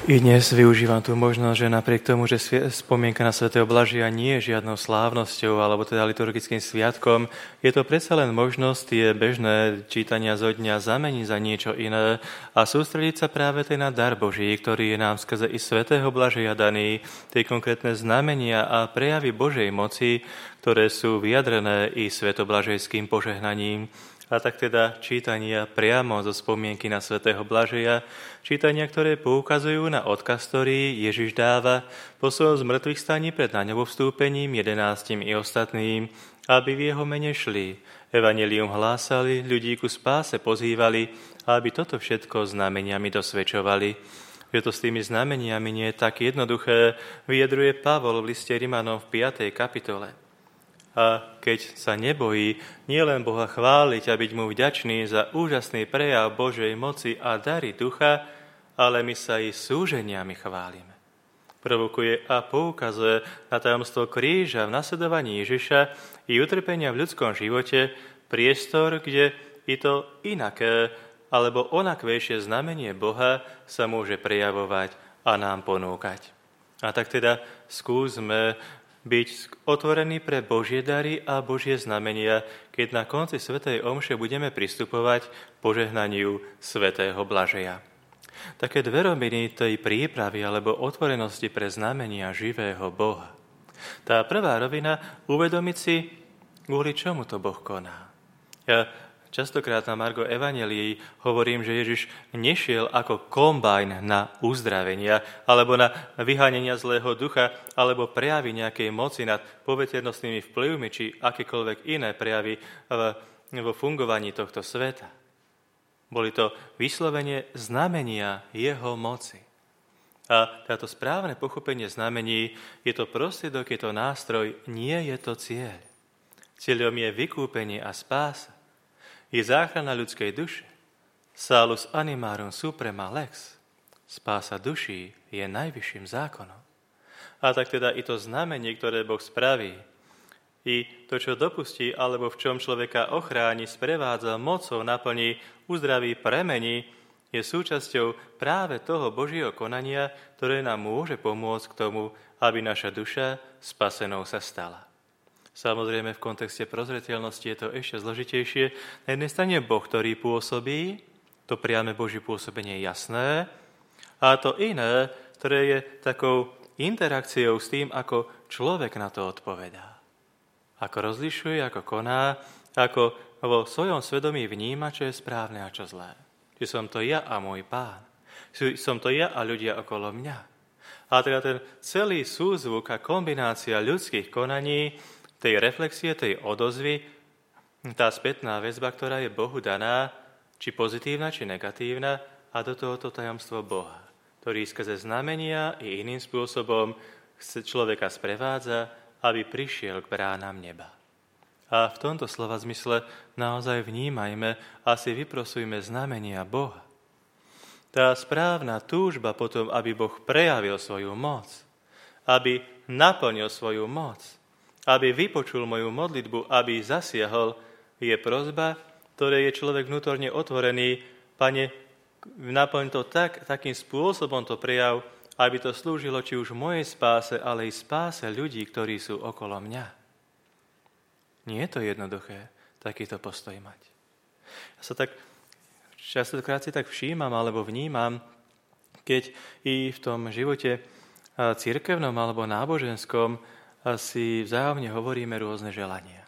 I dnes využívam tú možnosť, že napriek tomu, že spomienka na svätého Blažia nie je žiadnou slávnosťou alebo teda liturgickým sviatkom, je to predsa len možnosť tie bežné čítania zo dňa zameniť za niečo iné a sústrediť sa práve na dar Boží, ktorý je nám skrze i svätého Blažia daný, tie konkrétne znamenia a prejavy Božej moci, ktoré sú vyjadrené i svätoblažejským požehnaním. A tak teda čítania priamo zo spomienky na svätého Blažeja, čítania, ktoré poukazujú na odkaz, ktorý Ježiš dáva po svojom zmrtvých staní pred naňovo vstúpením 11 i ostatným, aby v jeho mene šli, evanjelium hlásali, ľudí ku spáse pozývali a aby toto všetko znameniami dosvedčovali. Že to s tými znameniami nie je tak jednoduché, vyjadruje Pavol v liste Rimanom v 5. kapitole. A keď sa nebojí nielen Boha chváliť a byť mu vďačný za úžasný prejav Božej moci a dary ducha, ale my sa i súženiami chválime. Provokuje a poukazuje na tajomstvo kríža v nasledovaní Ježiša i utrpenia v ľudskom živote priestor, kde i to inaké alebo onakvejšie znamenie Boha sa môže prejavovať a nám ponúkať. A tak teda skúsme byť otvorený pre Božie dary a Božie znamenia, keď na konci svätej omše budeme pristupovať k požehnaniu svätého Blažeja. Také dve roviny tej prípravy alebo otvorenosti pre znamenia živého Boha. Tá prvá rovina, uvedomiť si, kvôli čomu to Boh koná. Ja častokrát na margo evanjelií hovorím, že Ježiš nešiel ako kombajn na uzdravenia alebo na vyhánenia zlého ducha alebo prejavy nejakej moci nad poveternostnými vplyvmi či akékoľvek iné prejavy vo fungovaní tohto sveta. Boli to vyslovene znamenia jeho moci. A táto správne pochopenie znamení je to prostriedok, je to nástroj, nie je to cieľ. Cieľom je vykúpenie a spása. Je záchrana ľudskej duše. Salus animarum suprema lex. Spása duší je najvyšším zákonom. A tak teda i to znamenie, ktoré Boh spraví, i to, čo dopustí, alebo v čom človeka ochráni, sprevádza mocou, naplní, uzdraví, premení, je súčasťou práve toho Božieho konania, ktoré nám môže pomôcť k tomu, aby naša duša spasenou sa stala. Samozrejme, v kontexte prozreteľnosti je to ešte zložitejšie. Na jednej strane Boh, ktorý pôsobí, to priame Božie pôsobenie je jasné, a to iné, ktoré je takou interakciou s tým, ako človek na to odpovedá. Ako rozlišuje, ako koná, ako vo svojom svedomí vníma, čo je správne a čo zlé. Či som to ja a môj Pán. Som to ja a ľudia okolo mňa. A teda ten celý súzvuk a kombinácia ľudských konaní, tej reflexie, tej odozvy, tá spätná väzba, ktorá je Bohu daná, či pozitívna, či negatívna, a do tohoto tajomstvo Boha, ktorý skrze znamenia i iným spôsobom človeka sprevádza, aby prišiel k bránam neba. A v tomto slova zmysle naozaj vnímajme a si vyprosujme znamenia Boha. Tá správna túžba potom, aby Boh prejavil svoju moc, aby naplnil svoju moc, aby vypočul moju modlitbu, aby zasiahol, je prosba, ktorej je človek vnútorne otvorený. Pane, naplň to takým spôsobom to prejav, aby to slúžilo či už mojej spáse, ale i spáse ľudí, ktorí sú okolo mňa. Nie je to jednoduché, takýto postoj mať. Ja sa tak častokrát si tak všímam alebo vnímam, keď i v tom živote cirkevnom alebo náboženskom si vzájomne hovoríme rôzne želania.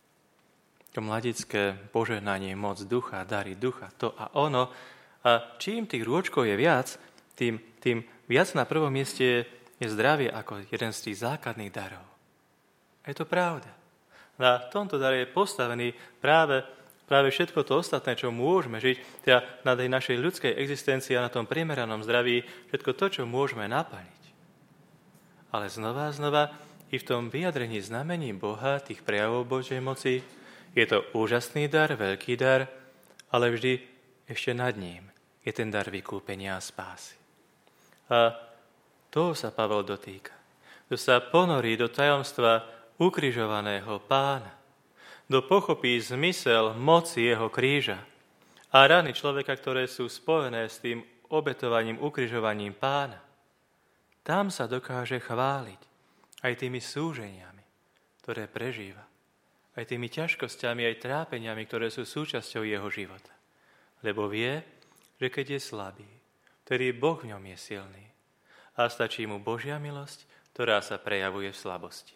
To mladické požehnanie, moc ducha, dary ducha, to a ono. A čím tých rôčkov je viac, tým viac na prvom mieste je zdravie ako jeden z tých základných darov. A je to pravda. Na tomto dare je postavený práve všetko to ostatné, čo môžeme žiť, teda na tej našej ľudskej existencii a na tom primeranom zdraví, všetko to, čo môžeme naplniť. Ale znova i v tom vyjadrení znamení Boha, tých prejavov Božej moci, je to úžasný dar, veľký dar, ale vždy ešte nad ním je ten dar vykúpenia a spásy. A toho sa Pavel dotýka. Kto sa ponorí do tajomstva ukrižovaného Pána, kto pochopí zmysel moci jeho kríža a rany človeka, ktoré sú spojené s tým obetovaním, ukrižovaním Pána. Tam sa dokáže chváliť aj tými súženiami, ktoré prežíva, aj tými ťažkosťami, aj trápeniami, ktoré sú súčasťou jeho života. Lebo vie, že keď je slabý, ktorý Boh v ňom je silný a stačí mu Božia milosť, ktorá sa prejavuje v slabosti.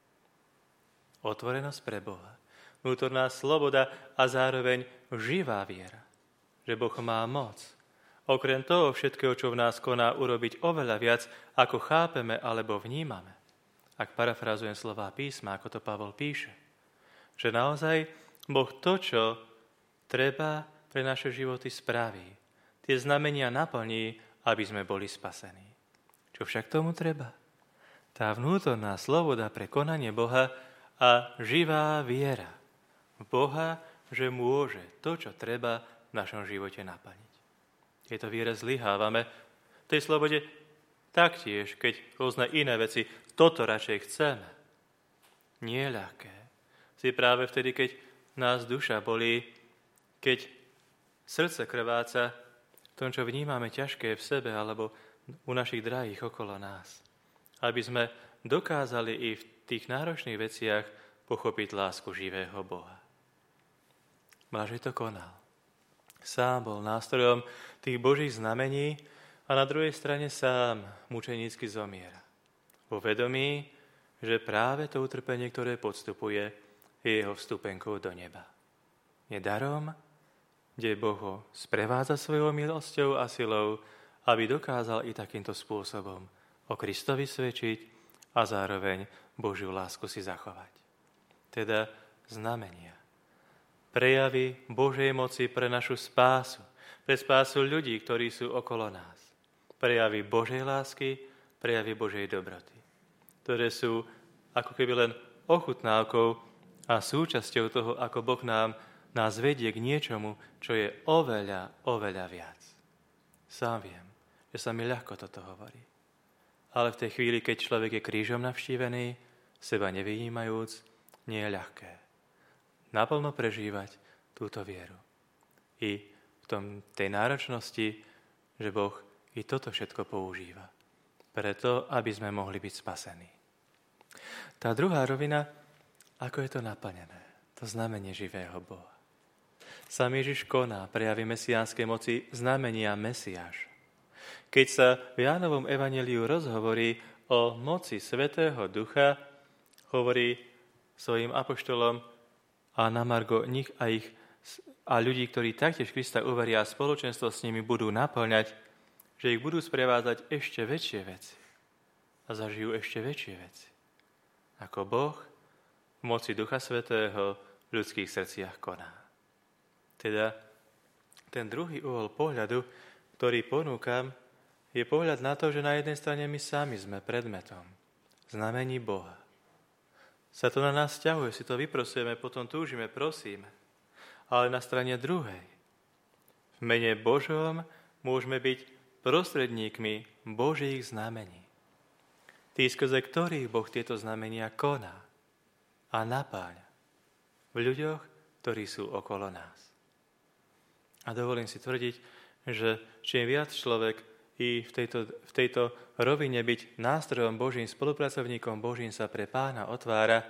Otvorenosť pre Boha, vnútorná sloboda a zároveň živá viera, že Boh má moc. Okrem toho všetkého, čo v nás koná, urobiť oveľa viac, ako chápeme alebo vnímame. Ak parafrazujem slová písma, ako to Pavol píše, že naozaj Boh to, čo treba pre naše životy spraví, tie znamenia naplní, aby sme boli spasení. Čo však tomu treba? Tá vnútorná sloboda pre konanie Boha a živá viera v Boha, že môže to, čo treba v našom živote naplniť. V tejto viere zlyhávame. V tej slobode taktiež, keď rôzne iné veci, toto radšej chceme. Nie je ľahké. Si práve vtedy, keď nás duša bolí, keď srdce krváca v tom, čo vnímame ťažké v sebe alebo u našich drahých okolo nás. Aby sme dokázali i v tých náročných veciach pochopiť lásku živého Boha. Blažej to konal. Sám bol nástrojom tých Božích znamení a na druhej strane sám mučenícky zomiera. Vo vedomí, že práve to utrpenie, ktoré podstupuje, je jeho vstupenkou do neba. Je darom, kde Boh ho sprevádza svojou milosťou a silou, aby dokázal i takýmto spôsobom o Kristovi svedčiť a zároveň Božiu lásku si zachovať. Teda znamenia. Prejavy Božej moci pre našu spásu, pre spásu ľudí, ktorí sú okolo nás. Prejavy Božej lásky, prejavy Božej dobroty, ktoré sú ako keby len ochutnávkou a súčasťou toho, ako Boh nás vedie k niečomu, čo je oveľa, oveľa viac. Sám viem, že sa mi ľahko toto hovorí. Ale v tej chvíli, keď človek je krížom navštívený, seba nevyjímajúc, nie je ľahké naplno prežívať túto vieru. I v tej náročnosti, že Boh i toto všetko používa. Preto, aby sme mohli byť spasení. Tá druhá rovina, ako je to naplnené, to znamenie živého Boha. Sám Ježiš koná prejavy mesiánskej moci znamenia Mesiáša. Keď sa v Jánovom evanjeliu rozhovorí o moci Svätého Ducha, hovorí svojim apoštolom a na margo nich a ľudí, ktorí taktiež Krista uveria a spoločenstvo s nimi budú naplňať, že ich budú sprevádzať ešte väčšie veci a zažijú ešte väčšie veci. Ako Boh v moci Ducha Svätého v ľudských srdciach koná. Teda ten druhý uhol pohľadu, ktorý ponúkam, je pohľad na to, že na jednej strane my sami sme predmetom znamení Boha. Sa to na nás sťahuje, si to vyprosujeme, potom túžime, prosíme. Ale na strane druhej, v mene Božom môžeme byť prostredníkmi Božích znamení. Tí, skrze ktorých Boh tieto znamenia koná a napáľa v ľuďoch, ktorí sú okolo nás. A dovolím si tvrdiť, že čím viac človek i v tejto rovine byť nástrojom Božím, spolupracovníkom Božím sa pre Pána otvára,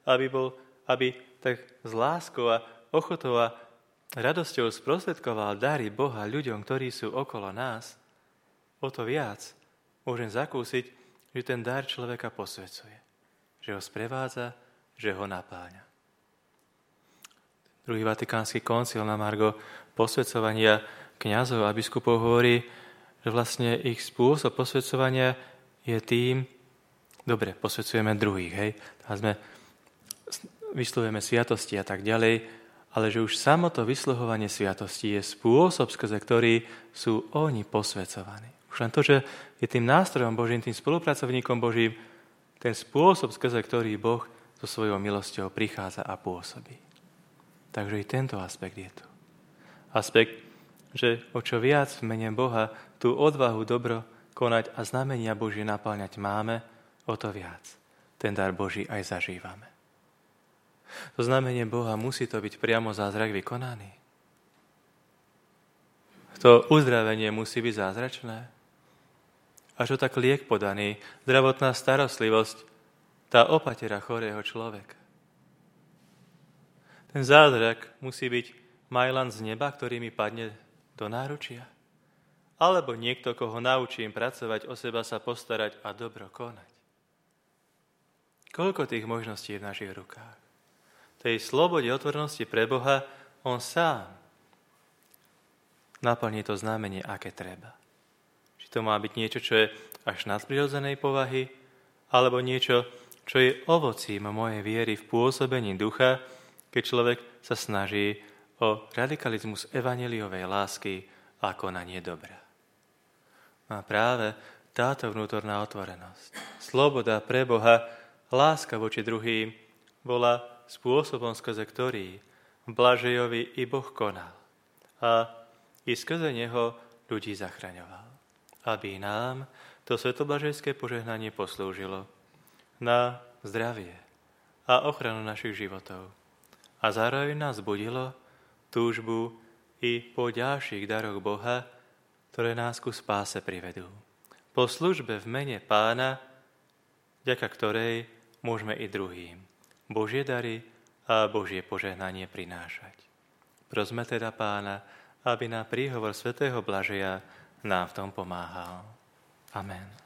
aby tak s láskou a ochotou a radosťou sprostredkoval dary Boha ľuďom, ktorí sú okolo nás, o to viac môžem zakúsiť, že ten dar človeka posvedzuje, že ho sprevádza, že ho napáňa. Druhý Vatikánsky koncil na margo posvedcovania kňazov a biskupov hovorí, že vlastne ich spôsob posvedcovania je tým, dobre, posvedcujeme druhých, hej, vysluhujeme sviatosti a tak ďalej, ale že už samo to vysluhovanie sviatosti je spôsob, skrze ktorý sú oni posvedcovaní. Už len to, že je tým nástrojom Božím, tým spolupracovníkom Božím, ten spôsob, skrze ktorý Boh so svojou milosťou prichádza a pôsobí. Takže i tento aspekt je tu. Aspekt, že o čo viac v mene Boha tú odvahu dobro konať a znamenia Boží napáľať máme, o to viac ten dar Boží aj zažívame. To znamenie Boha musí to byť priamo zázrak vykonaný. To uzdravenie musí byť zázračné. Až to tak liek podaný, zdravotná starostlivosť, tá opatera chorého človeka. Ten zázrak musí byť majlan z neba, ktorý mi padne do náručia. Alebo niekto, koho naučím pracovať, o seba sa postarať a dobro konať. Koľko tých možností je v našich rukách. Tej slobode, otvorenosti pre Boha, on sám naplní to znamenie, aké treba. Či to má byť niečo, čo je až nadprirodzenej povahy, alebo niečo, čo je ovocím mojej viery v pôsobení ducha, keď človek sa snaží o radikalizmus evanjeliovej lásky a konanie dobra. A práve táto vnútorná otvorenosť, sloboda pre Boha, láska voči druhým bola spôsobom, skrze ktorý v Blažejovi i Boh konal a i skrze neho ľudí zachraňoval. Aby nám to svätoblažejské požehnanie poslúžilo na zdravie a ochranu našich životov. A zároveň nás budilo túžbu i po ďalších daroch Boha, ktoré nás ku spáse privedú. Po službe v mene Pána, vďaka ktorej môžeme i druhým Božie dary a Božie požehnanie prinášať. Prosme teda Pána, aby na príhovor svätého Blažeja nám v tom pomáhal. Amen.